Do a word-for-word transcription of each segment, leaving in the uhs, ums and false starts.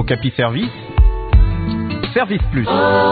Okapi Service, Service Plus.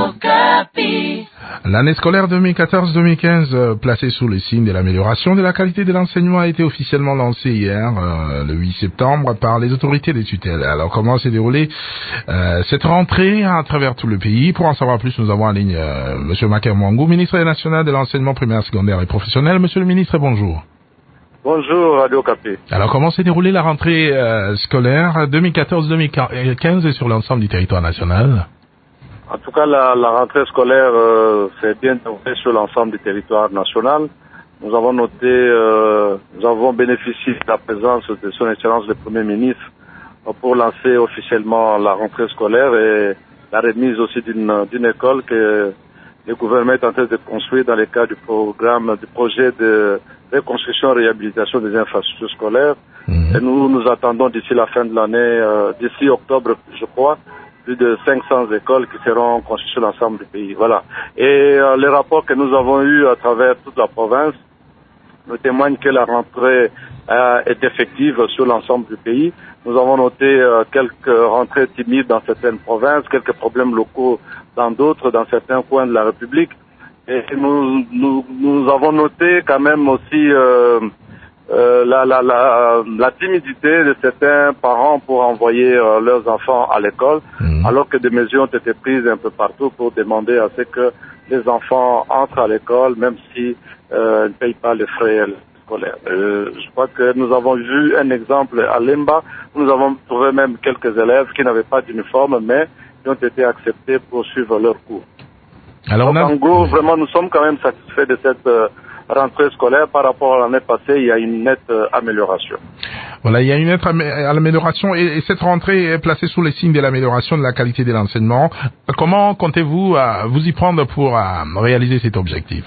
Okapi. L'année scolaire deux mille quatorze deux mille quinze, euh, placée sous le signe de l'amélioration de la qualité de l'enseignement, a été officiellement lancée hier, euh, le huit septembre, par les autorités des tutelles. Alors, comment s'est déroulée euh, cette rentrée à travers tout le pays? Pour en savoir plus, nous avons en ligne euh, M. Maker Mwangou, ministre national de l'enseignement primaire, secondaire et professionnel. Monsieur le ministre, bonjour. Bonjour, Radio Okapi. Alors, comment s'est déroulée la rentrée euh, scolaire deux mille quatorze deux mille quinze et sur l'ensemble du territoire national? En tout cas, la, la rentrée scolaire euh, s'est bien déroulée sur l'ensemble du territoire national. Nous avons noté, euh, nous avons bénéficié de la présence de son Excellence le Premier ministre euh, pour lancer officiellement la rentrée scolaire et la remise aussi d'une d'une école que le gouvernement est en train de construire dans le cadre du programme, du projet de reconstruction et réhabilitation des infrastructures scolaires. Mmh. Et nous nous attendons d'ici la fin de l'année, euh, d'ici octobre, je crois, plus de cinq cents écoles qui seront construites sur l'ensemble du pays. Voilà. Et euh, les rapports que nous avons eus à travers toute la province nous témoignent que la rentrée euh, est effective sur l'ensemble du pays. Nous avons noté euh, quelques rentrées timides dans certaines provinces, quelques problèmes locaux dans d'autres, dans certains coins de la République. Et nous, nous, nous avons noté quand même aussi euh, euh, la, la, la, la timidité de certains parents pour envoyer euh, leurs enfants à l'école, mmh. alors que des mesures ont été prises un peu partout pour demander à ce que les enfants entrent à l'école, même si euh, ne payent pas les frais scolaires. Euh, je crois que nous avons vu un exemple à Lemba, où nous avons trouvé même quelques élèves qui n'avaient pas d'uniforme, mais qui ont été acceptés pour suivre leurs cours. Alors, Donc, a... en gros, vraiment, nous sommes quand même satisfaits de cette euh, rentrée scolaire. Par rapport à l'année passée, il y a une nette euh, amélioration. Voilà, il y a une nette am- amélioration et, et cette rentrée est placée sous les signes de l'amélioration de la qualité de l'enseignement. Comment comptez-vous euh, vous y prendre pour euh, réaliser cet objectif?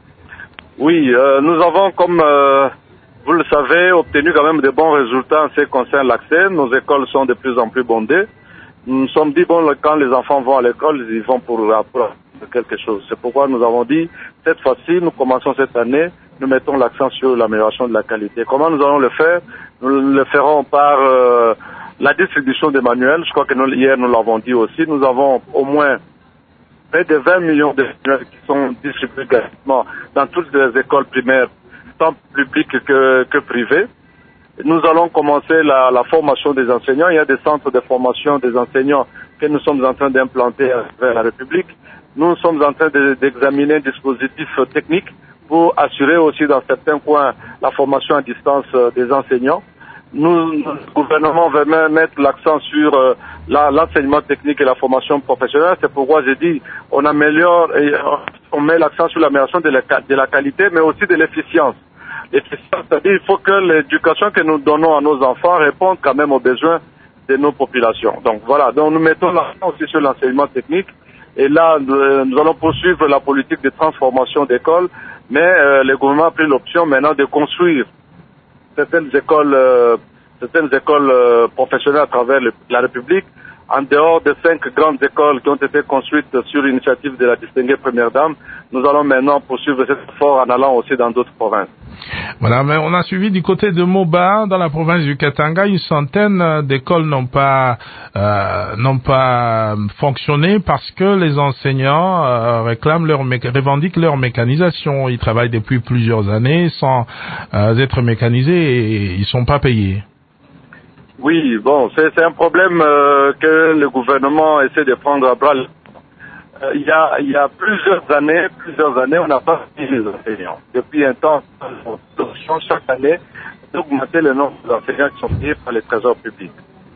Oui, euh, nous avons, comme euh, vous le savez, obtenu quand même de bons résultats en ce qui concerne l'accès. Nos écoles sont de plus en plus bondées. Nous nous sommes dit, bon, quand les enfants vont à l'école, ils vont pour apprendre quelque chose. C'est pourquoi nous avons dit, cette fois-ci, nous commençons cette année, nous mettons l'accent sur l'amélioration de la qualité. Comment nous allons le faire? Nous le ferons par euh, la distribution des manuels. Je crois que nous, hier, nous l'avons dit aussi. Nous avons au moins près de vingt millions de manuels qui sont distribués gratuitement dans toutes les écoles primaires, tant publiques que, que privées. Nous allons commencer la, la formation des enseignants. Il y a des centres de formation des enseignants que nous sommes en train d'implanter vers la République. Nous sommes en train de, d'examiner un dispositif technique pour assurer aussi dans certains coins la formation à distance des enseignants. Nous, le gouvernement veut même mettre l'accent sur euh, la, l'enseignement technique et la formation professionnelle. C'est pourquoi j'ai dit on améliore et on met l'accent sur l'amélioration de la, de la qualité, mais aussi de l'efficience. L'efficience, c'est-à-dire qu'il faut que l'éducation que nous donnons à nos enfants réponde quand même aux besoins de nos populations. Donc voilà, donc nous mettons l'accent aussi sur l'enseignement technique. Et là, nous allons poursuivre la politique de transformation d'écoles, mais euh, le gouvernement a pris l'option maintenant de construire certaines écoles, euh, certaines écoles euh, professionnelles à travers le, la République, en dehors des cinq grandes écoles qui ont été construites sur l'initiative de la distinguée Première Dame. Nous allons maintenant poursuivre cet effort en allant aussi dans d'autres provinces. Voilà, mais on a suivi du côté de Moba, dans la province du Katanga, une centaine d'écoles n'ont pas euh, n'ont pas fonctionné parce que les enseignants euh, réclament leur méca- revendiquent leur mécanisation. Ils travaillent depuis plusieurs années sans euh, être mécanisés et ils sont pas payés. Oui, bon, c'est, c'est un problème euh, que le gouvernement essaie de prendre à bras. Euh, il y a, il y a plusieurs années, plusieurs années, on n'a pas payé les enseignants. Depuis un temps, on change chaque année d'augmenter le nombre d'enseignants qui sont payés par les trésors publics.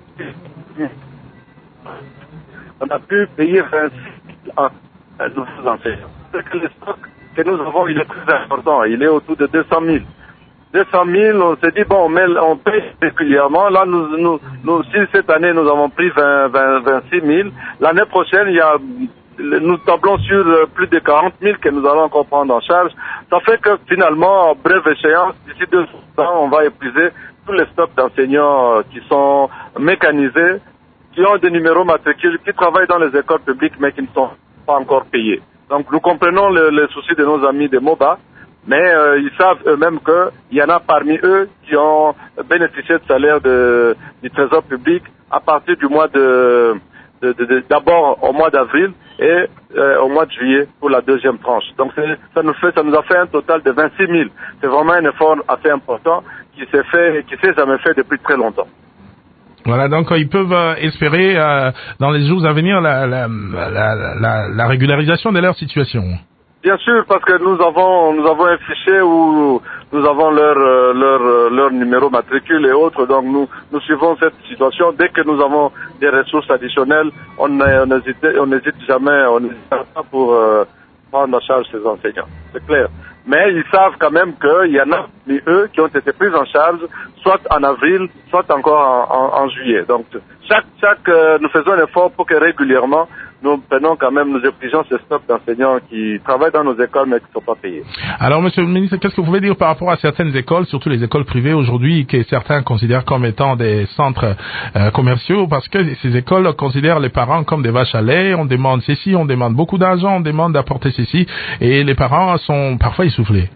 On a pu payer vingt-six nouveaux enseignants. C'est que le stock que nous avons, il est très important. Il est autour de deux cent mille. deux cent mille, on s'est dit, bon, on, met, on paye régulièrement. Là, nous, nous, nous, si cette année, nous avons pris vingt, vingt, vingt-six mille. L'année prochaine, il y a, nous tablons sur plus de quarante mille que nous allons encore prendre en charge. Ça fait que finalement, en brève échéance, d'ici deux ans, on va épuiser tous les stocks d'enseignants qui sont mécanisés, qui ont des numéros matricules, qui travaillent dans les écoles publiques, mais qui ne sont pas encore payés. Donc, nous comprenons le, le souci de nos amis de Moba. Mais euh, ils savent eux-mêmes qu'il y en a parmi eux qui ont bénéficié de salaire de, du Trésor public à partir du mois de, de, de, de d'abord au mois d'avril et euh, au mois de juillet pour la deuxième tranche. Donc c'est, ça nous fait, ça nous a fait un total de vingt-six mille. C'est vraiment un effort assez important qui s'est fait, qui s'est jamais fait depuis très longtemps. Voilà, donc ils peuvent euh, espérer euh, dans les jours à venir la, la, la, la, la régularisation de leur situation. Bien sûr, parce que nous avons nous avons un fichier où nous avons leur euh, leur euh, leur numéro matricule et autres, donc nous nous suivons cette situation. Dès que nous avons des ressources additionnelles, on n'hésite on n'hésite jamais, on n'hésite pas pour euh, prendre en charge ces enseignants. C'est clair. Mais ils savent quand même qu'il y en a parmi eux qui ont été pris en charge, soit en avril, soit encore en, en, en juillet. Donc chaque chaque euh, nous faisons un effort pour que régulièrement nous prenons quand même, nous exigeons ce stock d'enseignants qui travaillent dans nos écoles mais qui ne sont pas payés. Alors, monsieur le ministre, qu'est-ce que vous pouvez dire par rapport à certaines écoles, surtout les écoles privées aujourd'hui, que certains considèrent comme étant des centres euh, commerciaux, parce que ces écoles considèrent les parents comme des vaches à lait, on demande ceci, on demande beaucoup d'argent, on demande d'apporter ceci, et les parents sont parfois essoufflés.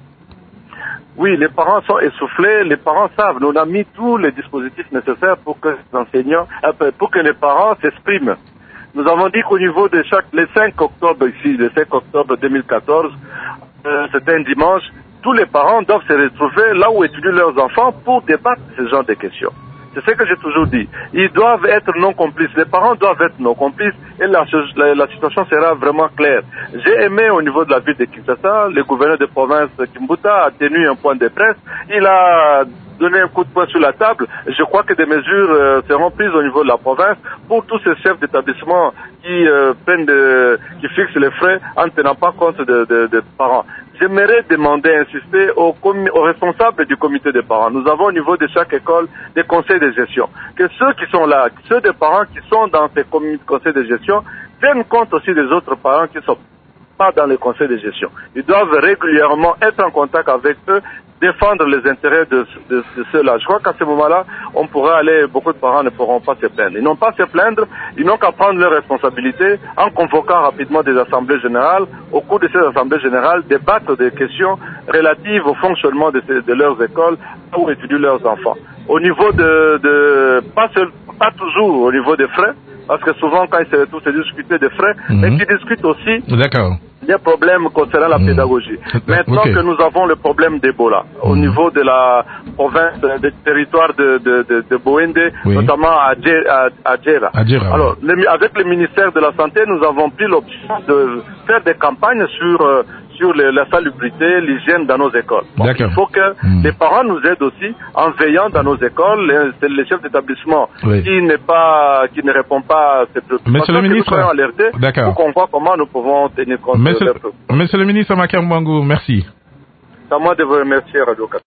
Oui, les parents sont essoufflés, les parents savent, nous on a mis tous les dispositifs nécessaires pour que les enseignants, pour que les parents s'expriment. Nous avons dit qu'au niveau de chaque, les cinq octobre ici, le cinq octobre deux mille quatorze, euh, c'était un dimanche, tous les parents doivent se retrouver là où étudient leurs enfants pour débattre de ce genre de questions. C'est ce que j'ai toujours dit. Ils doivent être non complices. Les parents doivent être non complices et la, la, la situation sera vraiment claire. J'ai aimé au niveau de la ville de Kinshasa, le gouverneur de province Kimbuta a tenu un point de presse. Il a donné un coup de poing sur la table. Je crois que des mesures euh, seront prises au niveau de la province pour tous ces chefs d'établissement qui euh, prennent de, qui fixent les frais en ne tenant pas compte de, de, de parents. J'aimerais demander, insister aux, aux responsables du comité des parents. Nous avons au niveau de chaque école des conseils de gestion. Que ceux qui sont là, ceux des parents qui sont dans ces conseils de gestion, tiennent compte aussi des autres parents qui sont pas dans les conseils de gestion. Ils doivent régulièrement être en contact avec eux, défendre les intérêts de, de, de ceux-là. Je crois qu'à ce moment-là, on pourra aller, beaucoup de parents ne pourront pas se plaindre. Ils n'ont pas à se plaindre, ils n'ont qu'à prendre leurs responsabilités en convoquant rapidement des assemblées générales. Au cours de ces assemblées générales, débattre des questions relatives au fonctionnement de, ces, de leurs écoles où étudient leurs enfants. Au niveau de, de pas, seul, pas toujours au niveau des frais, parce que souvent quand ils se retrouvent, c'est discuter des frais, mm-hmm. mais qui discutent aussi D'accord. des problèmes concernant la mmh. pédagogie. Maintenant okay. que nous avons le problème d'Ebola mmh. au niveau de la province, des territoires de, de, de, de Boende, oui. notamment à Djera. Alors, oui. le, avec le ministère de la Santé, nous avons pris l'option de faire des campagnes sur euh, sur les, la salubrité, l'hygiène dans nos écoles. Donc, il faut que mmh. les parents nous aident aussi en veillant dans nos écoles, les, les chefs d'établissement oui. qui n'est pas, qui ne répond pas à ces préoccupations, Monsieur le ministre, que nous soyons alertés pour qu'on voit comment nous pouvons tenir compte. Monsieur, Monsieur le ministre Makamwangu, merci. C'est à moi de vous remercier, Radio Cat.